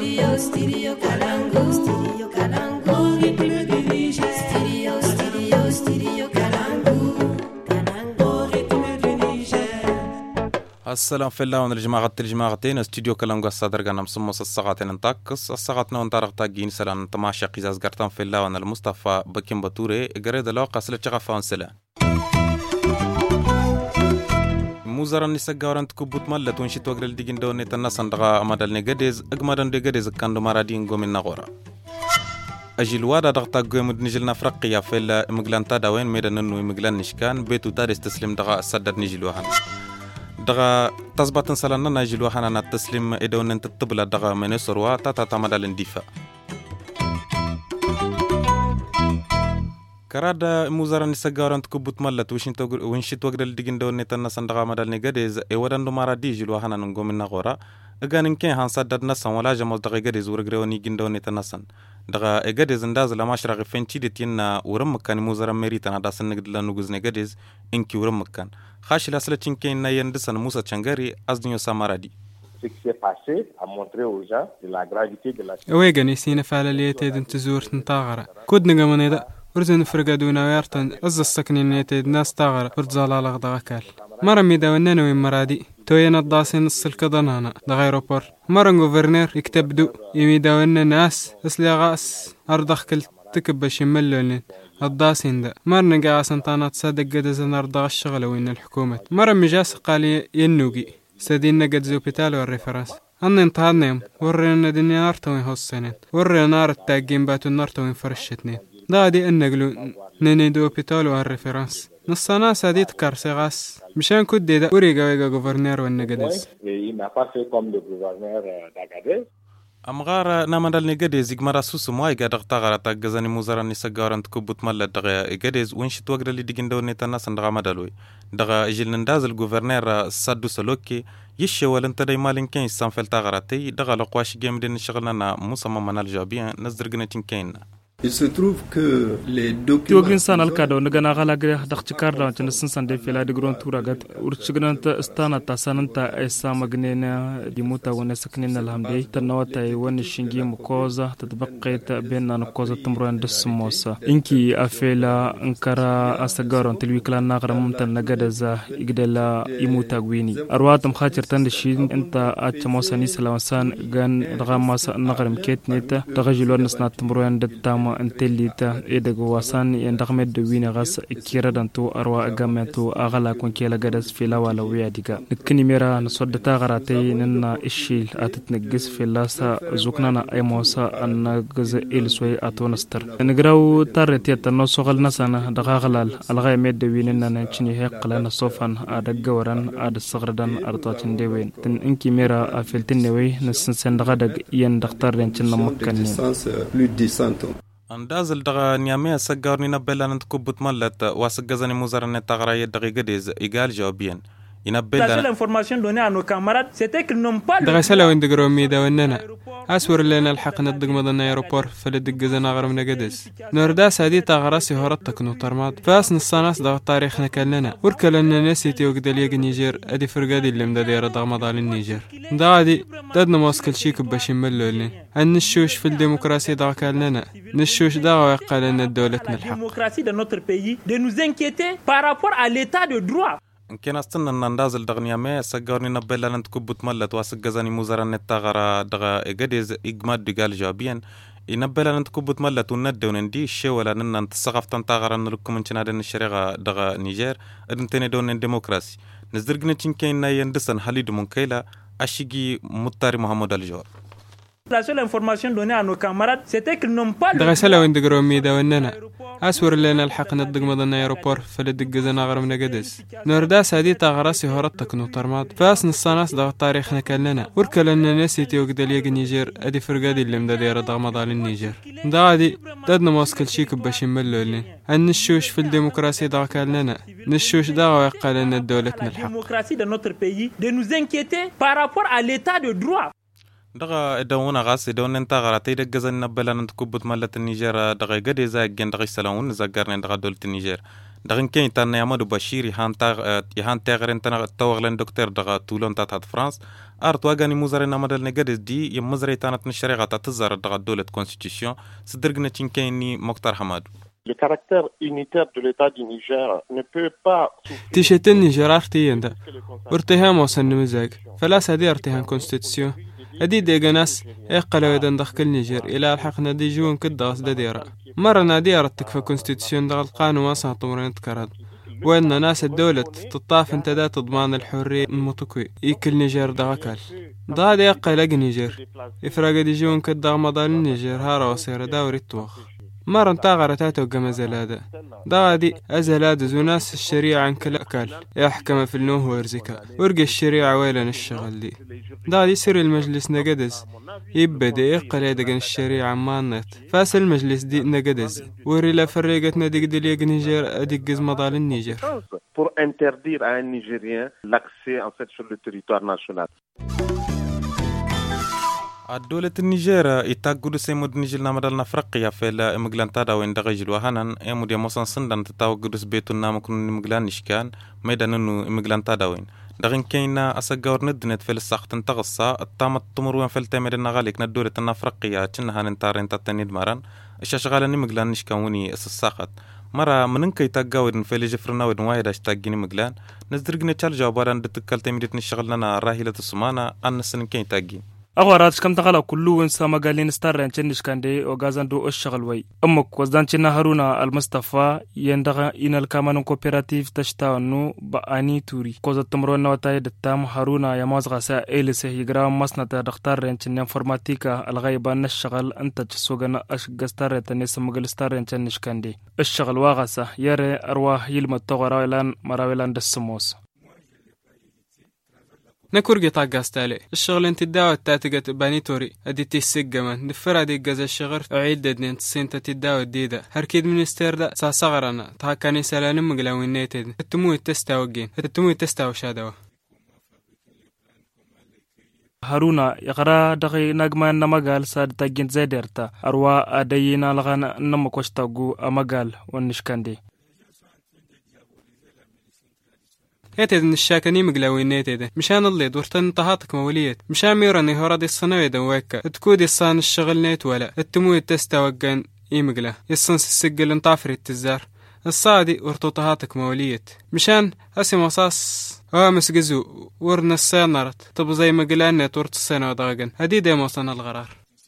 السلام في الله الجماعتين استوديو كلامغا صدرنا مسموس الساعتين نطاقص الساعتنا ونطارق تاجين سلان تماشى قزاز قرطان في الله وانا المصطفى بكين بطوري قريد الواقع سلة فان سلا موزارا نسجارن تكبوت مالت ونشيت وقر الدين دوني تنسان دغا امادال نيغاديز اغمادان ديغاديز كاندو مارادين غومين نغورا اجل وادا دغتا غومد نجلنا فرقيا في المغلانتا داوين ميدان نو مغلان نشكان بيتو تاريس تسليم دغا سدد نجلو هان دغا تزبط سلنا نجل وحنا التسليم إدون أنت تبلا دغا منسروا تاتا تمد الاندفاع كرادا موزارا نسجارن تكبوت مالت وشنت وقر الدين دون نتنا سندغا مدال نجدز اودن دمارا ديجل وحنا نقوم النغورا اغان كان هنسدد نسن ولا جمال دغا جدز ورغروني جندون نتنسن دغا جدز انداز لما شرغ فنتي دتينا ورم كان موزارا مريتنا داسن نغدلا نغز نجدز انكي ورم كان خاش لاسلتين كاين نايندسن موسى تشانغاري ازنيو سامارادي ce qui s'est passé a montré aux gens de la gravité de la situation. ويغني سينا فعاليات تزور تنطاغرا كود نغمنيدا ورزن فرقادونا ويرتن از السكنين يتيد ناس تاغرا ورزال على غدغكال مرمي داوننا وين مرادي توينا الداسين السلك ضنانا دغيروبور مرن غوفرنير يكتبدو يمي داوننا ناس اسلي غاس اردخ كل تكب شملون الداسين دا مرن قاسن طانات صادق قدزن ارضغ الشغل وين الحكومة مرن مجاس قال ينوغي سدينا قد زوبيتال والريفرنس أن انتهادنا ورينا دنيا نارتوين هالسنين ورينا نار التاقين باتو نارتوين فرشتنين دادي أنقلو نيدو بيتال والريفرنس نصنا ساديت كارسيغاس مشان كود دا وريقا ويقا غوفرنير والنقدس أمغار نامدال نجدز إجمارا سوس ماي قدر تغرى تجزاني موزارا نسجارن تكبوت مال دغيا إجدز وينش توقر اللي دقين دون نتناس ندغى مدلوي دغا إجل ننداز الجوفرنير سادو سلوكي يشي ولن تداي مالين كين سانفل تغراتي دغا لقواش جيم دين شغلنا مصمم منال جابيان نزدر جنتين كين Il se trouve que les documents توغين سان الكادو نغنا غالاغ دختكار دون تنسن سان دي فيلا دي غرون توراغات ورچغنت استانا تاسانتا ايسا مغنينا ديموتا ونسكنين الحمدي تنوتا ون شينجي مكوزا تتبقيت بين نكوزا تمرون دسموسا انكي افيلا انكرا اسغارون تلويكلا نغرم تنغدزا يغدلا يموتا غويني ارواتم خاطر تندشين انت اتموساني سلامسان غان دغماس نغرم كيتنيتا دغجلون نسنا تمرون دتام انتليتا ايدغو واسان يندغمد دوينا غاس كيردانتو اروا اغامتو اغلا كونكيلا غدس فيلا ولا وياديغا نكني ميرا نسودتا غراتي ننا اشيل اتتنغس فيلاسا زوكنانا ايموسا ان غز السوي اتونستر نغراو تارتي تنو سوغل نسانا دغاغلال الغاي ميد دوينا نانشني هيقلنا صوفان ادغوران اد صغردان ارتاتين ديوين تن انكي ميرا افلتنوي نسن دغدغ ين دختار رنچن مكن اندازل دغا نيامي سجارني نبلا نتكبت مالت واسجزني موزارن تغراي دقيقه ديز ايغال جوابين ينبلا l'information donnée à nos camarades c'était qu'ils n'ont pas دغا سلا وين دغرو ميدا وننا اسور لنا الحق ندق مدن ايروبور فلدغزنا غرم نقدس نوردا سادي تغراسي هرتك نو ترماد فاس نصاناس دغ تاريخنا كلنا وركلنا نسيتي وقدل يق نيجر ادي فرقادي اللي مدير دغ مدال النيجر دادي ددنا موسكل شيك باش يملولني ان الشوش في الديمقراطيه دغ كلنا نشوش دغ وقال لنا دولتنا الحق démocratie de notre pays de nous inquiéter par rapport à l'état de droit. كان استنى نندازل دغنيا ما سجارني نبلا نتكبت ملت واسجزني موزارن التغرا دغا اجدز اجماد دغال جابين ينبلا نتكبت ملت وندو ندي شي ولا نن تسقف تنتغرا نلكم من تنادن الشريعه دغا نيجر ادنتني دون ديمقراطي نزدرغني تشنكين يندسن حليد منكيلا اشيغي مطاري محمد الجوار La seule information donnée à nos camarades c'était qu'ils n'ont pas دغا سلا وين دغرو ميدا وننا اسور لنا الحق ندق مدن ايروبور فلدغزنا غرم نقدس نوردا سادي تغراسي هرتك نو ترماد فاس نصاناس دغ تاريخنا كلنا وركلنا نسيتي وقدل يق نيجر ادي فرقادي اللي مدير دغ مدال النيجر دادي ددنا موسكل شيك باش يملولني ان الشوش في الديمقراطيه دغ كلنا نشوش دغ وقال لنا دولتنا الحق démocratie de notre pays de nous inquiéter par rapport à l'état de droit. دغا دونا غاس دون انت غراتي دغزن نبلا نتكبت ملت النيجر دغا غدي زاغن دغ سلاون زاغرن دغ دولت النيجر دغن كين تان يامدو بشير يهان تاغرين تنا توغلن دكتور دغا تولون تات فرانس ارت واغاني موزرنا مدل نغدز دي يمزري تانت الشريعه تزر دغا دولة كونستيتيوشن سدرغنا تشينكيني مختار حمادو. Le caractère unitaire de l'État du Niger ne peut pas تيشت النيجر ارتيندا ارتهام وسن مزاج فلا سدي ارتهام كونستيتيوشن ادي ديغناس اقلو يدن دخل النيجر الى الحقنا دي جون كداس ديرا مرنا ديارتك في كونستيتيوشن دغ القانون واسع طمرين تكرد وان ناس الدولة تطاف انت دا تضمان الحرية المتكوي يكل نيجر دغكال دا دي اقلق نيجر افراق دي جون كداغ مضال النيجر هارا وسير داوري التوخ مرن تاغر تاتو قمزلادا دادي أزلاد زوناس الشريعة عن كل أكل يحكم في النوه ويرزكا ورق الشريعة ويلن الشغل دي دادي سر المجلس نقدز يبدأ يقل دقن الشريعة مانت فاس المجلس دي نقدز وريلا فريقتنا ديق دليق نيجر أدقز مضال النيجر pour interdire à un Nigérien l'accès en fait sur le territoire national. الدولة النيجير يتاقود سيمود نيجلنا مدلنا فرقيا في المغلان تادا وين دغيجل وهانان يمود يموسان سندان تتاوقود سبيتونا مكون المغلان نشكان ميدان انو المغلان تادا وين دغين كينا أساقور ندنت في الساقت انتغصا التامت تمروين في التاميرنا غاليك ندولة النفرقيا تنها ننتارين تاتنيد ماران الشاشغالا نمغلان نشكان وني الساقت مرة مننك يتاقاود في اللي جفرنا ودن وايد اشتاقيني مغلان نزدرقنا تشال جواباران دتكال تاميريت نشغلنا راهيلة السمانة أن السنين كين تاقين أغوارات كم تغلا كلو إنسا مقالين ستارين تنش كاندي وغازان دو الشغل وي أمك وزدان تنا هارونا المصطفى يندغا إن الكامانون كوبيراتيف تشتاونو بأني توري كوزا تمرون نواتاي دتام هارونا يماز غاسا إيلسه يقرام مصنة دختار رينشن انفورماتيكا الغايبان الشغل أنت تسوغن أشغستار تنس مقال ستارين تنش كاندي الشغل واغاسا يري أرواح يلم التغراويلان مراويلان دسموس نكورجي طاقاستالي الشغل انت الداوة تاتقت بانيتوري ادي تيسيق من دفر ادي قاز الشغر عيد ددنين تسينتا تداوة الديدة هركيد منستير دا ساصغرنا تاكاني سلانم مقلاوين نيتد التموي التستاوقين التموي التستاو شادوة هارونا يقرا دغي نغمان نمغال ساد تاجين زيدرتا اروا ادينا لغان نمكوشتاغو امغال ونشكاندي هاتيد نشاكني مقلاوين نيتيد مشان اللي دورتن طهاتك موليت مشان ميراني هورادي الصنوية دواكا تكودي الصان الشغل نيت ولا التموي تستوقن مقلا يصنس السجل انطافري التزار الصادي ورطو طهاتك موليت مشان اسي مصاص مسقزو ورنا السينارت طب زي مقلان نيت ورط السنة وداغن هدي موصنا الغرار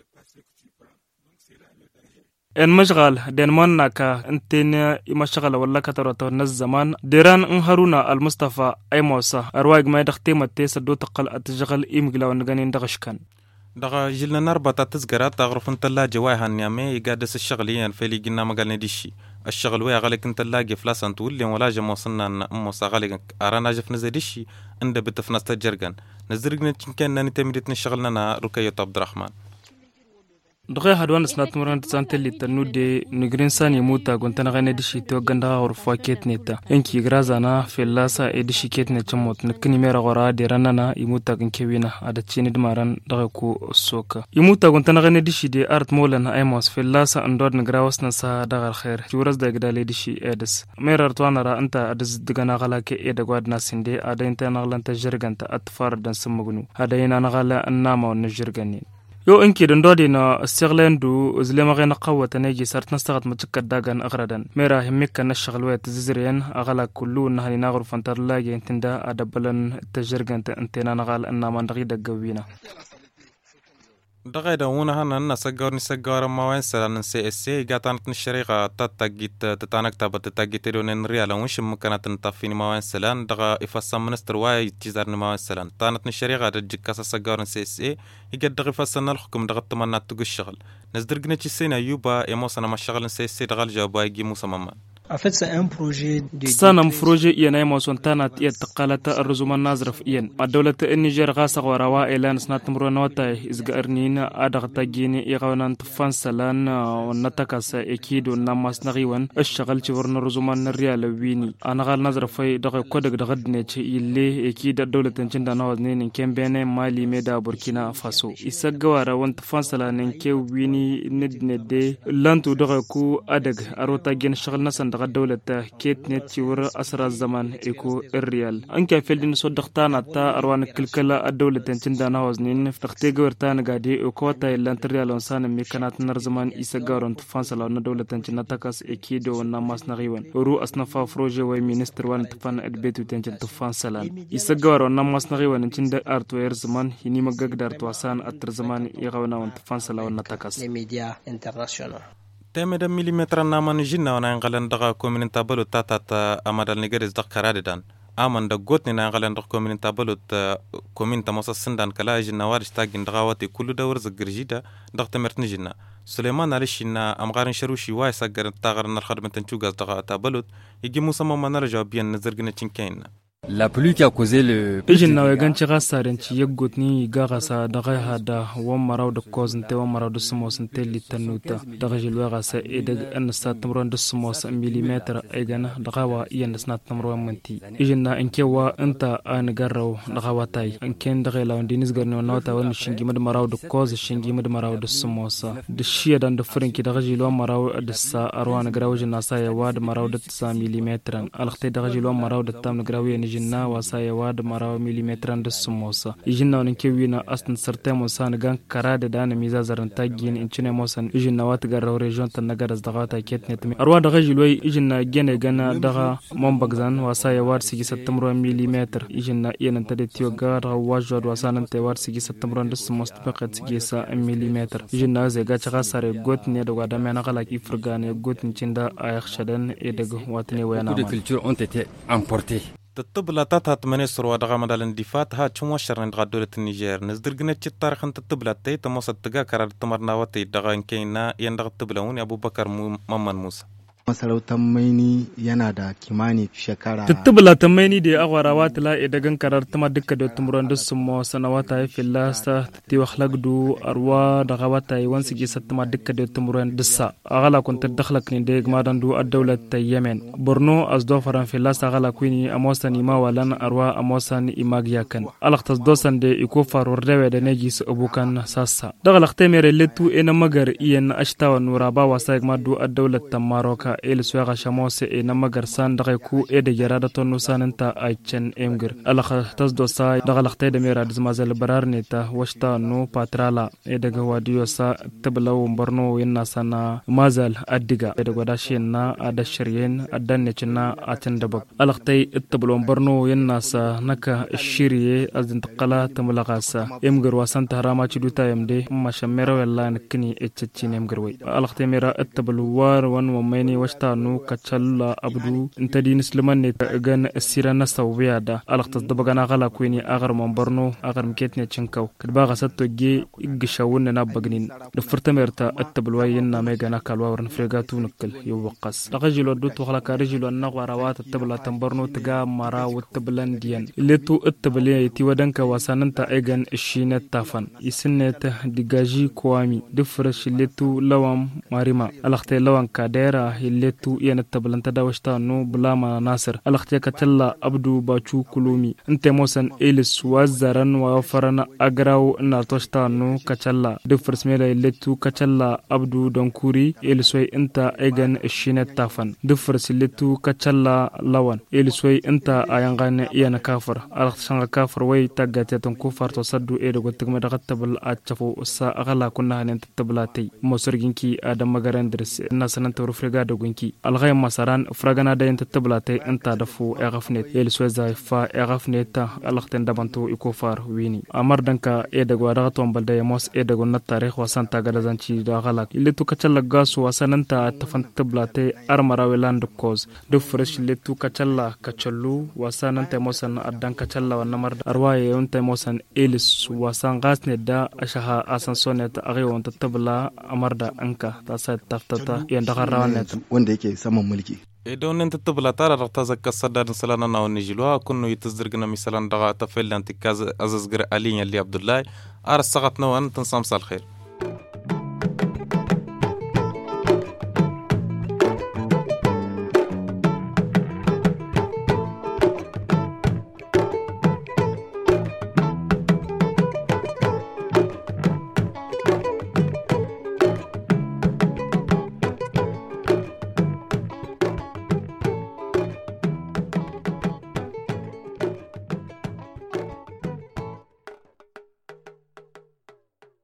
ان مشغل دين مناكا انتين مشغل ولا كترتو الزمان ديران ان هارونا المصطفى اي موسى ارواق ما دختيمه تيسدو تقل اتشغل ايمغلا ونغنين دغشكن دغا جلنا نربطة تزقرات تغرف انت اللاجي وايها نيامي يقادس الشغليين في اللي قلنا مقالنا ديشي الشغل ويا غالك انت اللاجي فلاسان تولي ولا جا موصلنا موصى غالك ارانا جف نزي ديشي اند بتفنس تجرقن نزرقنا كننا نتمدتنا شغلنا ركية عبد الرحمن دغه هدوان سنات مران تسانتلي تنودي نغرينسان يموتا غنتنا غني دشي تو غندا غرفا كيتنيتا انكي غرازانا في لاسا ادشي كيتني تشموت نكني ميرا غرا ديراننا يموتا غنكيوينا ادتشيني دماران دغكو سوكا يموتا غنتنا غني دشي دي ارت مولن ايموس في لاسا اندود نغراوسنا سا دغال خير جورز دغدالي دشي ادس ميرا رتوانا انت ادس دغنا غلاكي ادغوادنا سندي ادينتا نغلانتا جرغانتا اتفار دان سمغنو هداينا نغلا انما ونجرغني يو انكي دندودي نا استغلندو ازلما غينا قوة نيجي سارت نستغط متشكد داغان اغرادا ميرا هميكا نشغل ويت زيزرين اغلا كلو نهاني ناغر فانتر لاجي انتندا ادبلن تجرغن انتنا نغال انا من دغي دغوينا دغيدا هنا هنا نسجور ما وين سلان سي اس سي قاطنت الشريقه تتاجيت تتانك تابت تتاجيت لون ريال وش ممكنات نطفيني ما وين سلان دغا يفصم منستر واي تيزارني ما وين سلان طانت الشريقه دجكاس سجور سي اس سي يقدر يفصلنا الحكم دغ تمنى تقول الشغل نزدرقنا تشينا يوبا يموسنا ما الشغل سي اس سي دغال جوابا يجي موسى ماما En fait, c'est un projet de... سانم بروجي يناي موسونتانا يتقالت الرزوم النازرف ين الدولة النيجر غاسق وروا إلان سنات مرونوتاي إزغارنين أدغ تاجيني يغونان تفانسلان ونتكاس إكيد ونماس نغيوان الشغل تورن الرزومان الريال ويني أنا غال نازرفي دغ كودك دغدنيش يلي إكيد الدولة تنشندا نوزنين كم بين مالي ميدا بوركينا فاسو إسغوارا وانتفانسلان كيو ويني ندي لانتو دغ كو أدغ أرو تاجين الشغل نسان دغ دغ الدولة كيت نت يور أسرى الزمان إيكو الريال أنك فيلدين صدقتان أتا أروان كلكلا الدولة تندانا وزنين فتختي قورتان قادي وكوتا إلا انتريال ونسان ميكانات نرزمان إيساقارون تفانسلا ونالدولة تنجناتاكاس إكيدو وناماس نغيوان ورو أصنفا فروجي وي مينستر وان تفان أدبيتو تنجن تفانسلا إيساقار وناماس نغيوان انتند أرتوير زمان هني مقاقدار تواسان أتر زمان إيغاونا ونتفانسلا وناتاكاس تمد مليمتر نامان جينا ونانغالن دغا كومين تابلو تاتا أمادال نيغريز دغ كراددان آمن دغوتني نانغالن دغ كومين تابلو كومين تموسا سندان كلا جينا وارش تاقين دغاواتي كل دور زغرجيدا دغ تمرتني جينا سليمان عليشينا أمغارن شروشي واي ساقر تاغرن الخدمة تنشوغاز دغا تابلو يجي موسى ماما نرجع بيان نزرغنا تشنكين La pluie qui a causé le Ijin na wegan ci gasaren ci yeggot ni ga gasa da gai hada wa maraw da kozante wa maraw da smosante litanuta da gajil wa gasa edig an sta tamron da smos millimeter egana da gawa iyan sna tamron manti ijin na enke wa anta an garraw da gawa tay enken da gela on dinis garno nota won shingi mad maraw da koz shingi mad maraw da smosa da shiya dan da furinki da gajil wa maraw da sa arwan grawjin na sa ya wa da maraw da 9 millimeter alkhte da gajil wa maraw da tam grawye جنا وسايا واد مراو مليمتران دسموسا جنا ونكوينا أصلا سرتة موسان جان كراد دان ميزا زرن تاجين إنشنا موسان جنا وات جرّو ريجون تنجر أصدقاء كيتني تمي أروى دغجي لوي جنا جنا دغا ممبغزان وسايا واد سجى 6 مليمتر جنا ينتدي تيوغار واجود وسان تيوار سجى 6 دسموس بقت سجى 1 مليمتر جنا زيجا تغسر جوت نيدو غدا منا غلاك يفرغان جوت نشندا أيخشدن إدغ واتني وينا تطبلا تات منسر ودغا مدال اندفات ها تشموشر ندغا دولة النيجر نزدرغنا تشي تاريخ انت تطبلا تي تموسط تغا كرار تمرنا واتي دغا انكينا يندغ تطبلاون ابو بكر ممن موسى masarautar maini yana da kimani shekara tattubula ta maini da agwara watila idagan karar tama dukka da tumuran da sumo sanawata ya filasta ti wakhlagdu arwa da gawata yi wansi gi satama dukka da tumuran dissa agala kunta dakhlak ni da gmadan du ad-dawlat ta Yemen Borno azdo faran filasta agala kwini amosani ma walan arwa amosani imagyakan alaqtas dosan de iko farur rewe da negis abukan sassa daga laqte mere letu ena magar iyan ashtawa nuraba wasa gmadu ad-dawlat ta Maroka el suaga shamose e namagar san daga ku e de jarada tonu sananta aichen emger alakha tasdo sa daga lakhte de mera dizmazel bararneta washta no patrala e daga wadiyo sa tablaw Borno yenna sana mazal addiga e daga dashin na adashriyen adanne china atendabak alakhte tablaw Borno yenna sa naka shiriye azinqala tamlaqasa emger wasanta harama chiduta yamde mashamera wala nakni etchine emger way alakhte mera tablaw war wan wameni washta no kachalla abdu intadi nisliman ne gan sirana sawiyada alaqtas dabagana qala kuini agar Borno agar mketne chinkaw kadba gasatto ge igshawun na bagnin dafurtamerta attabulwayin na megana kalwa warn fregatu nakal yuwaqas laqajilo dutu khala karijilo naqwarawat attabla Borno tiga mara wattablan diyan letu attabli ti wadanka wasananta egan shine tafan isineta digaji kwami dufresh letu lawam marima alaqte lawan kadera letu yana tablanta da washta no bulama nasir alaqte katalla abdu bachu kulumi inte mosan elis wazaran wa farana agraw na toshta no kachalla dufres mele letu kachalla abdu donkuri elisway inta egan shine tafan dufres letu kachalla lawan elisway inta ayangane yana kafar alaqte shanga kafar way tagate ton kufar to saddu e dogo tigma da tabal achafu sa agala kunna hanen tablati mosorginki adam magarandres nasanan to frega dogunki alghay masaran fragana da yenta tablati inta dafu eghafnet elisway fa eghafneta alaqten dabantu ikofar wini amar danka e dago da to balde mos e dago na tarikh wasan taga da zanci da galak letu kachalla gasu wasananta tafan tablati armara weland koz do fresh letu kachalla kachallu wasananta mosan addan kachalla wa namar arwaye yonta mosan elis wasan gasne da ashaha asan sonet agay wonta tabla amarda anka ta sa taftata yanda garawanet wanda yake saman mulki إذا أنت تبلا ترى رتزك الصدر سلنا نونجلوا كنوا يتصدرنا مثلا دعاء تفعل أنت كذا أزغر علي اللي عبد الله أرسقتنا وأنت نسام الخير